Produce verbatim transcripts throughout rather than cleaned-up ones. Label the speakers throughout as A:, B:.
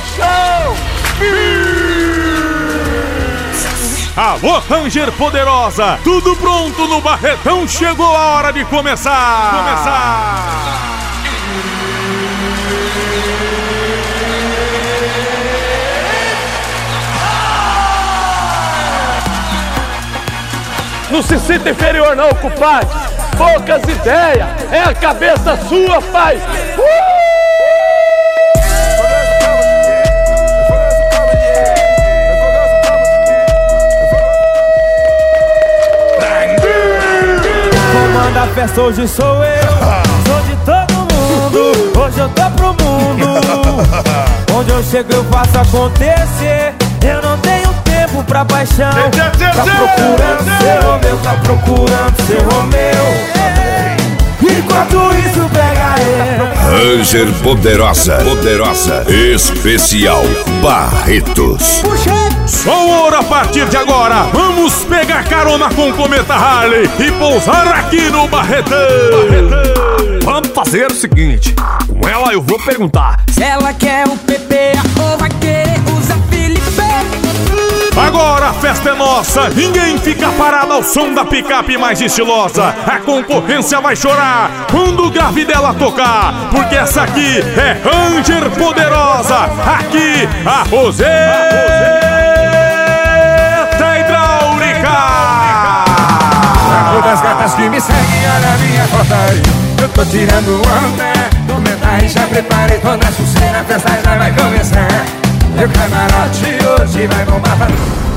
A: show!
B: Alô, Ranger Poderosa! Tudo pronto no Barretão? Chegou a hora de começar! Começar!
A: Não se sinta inferior não, compadre. Poucas ideias, é a cabeça sua, pai. Uh! Comanda a festa, hoje sou eu. Sou de todo mundo, hoje eu tô pro mundo. Onde eu chego eu faço acontecer. Eu não tenho tempo pra paixão. Tá procurando ser Romeu, tá procurando ser Romeu. Enquanto isso pega ele.
C: Ranger Poderosa, Poderosa, especial Barretos.
B: Só ouro a partir de agora. Vamos pegar carona com o Cometa Harley e pousar aqui no Barretão. Barretão.
D: Vamos fazer o seguinte: com ela eu vou perguntar
E: se ela quer o P P ou vai querer usar Felipe.
B: Agora a festa é nossa, ninguém fica parado ao som da picape mais estilosa. A concorrência vai chorar quando o grave dela tocar, porque essa aqui é Ranger Poderosa. Aqui a Roseta Hidráulica.
F: Pra todas as gatas que me seguem, olha a minha foto aí. Eu tô tirando onda, comenta aí, já preparei toda a suceira, a festa já vai começar. Meu camarote hoje vai bombar pra...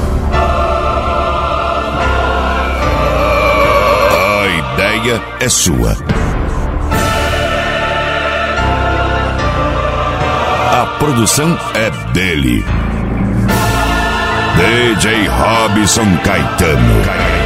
C: A ideia é sua. A produção é dele. D J Robson Caetano.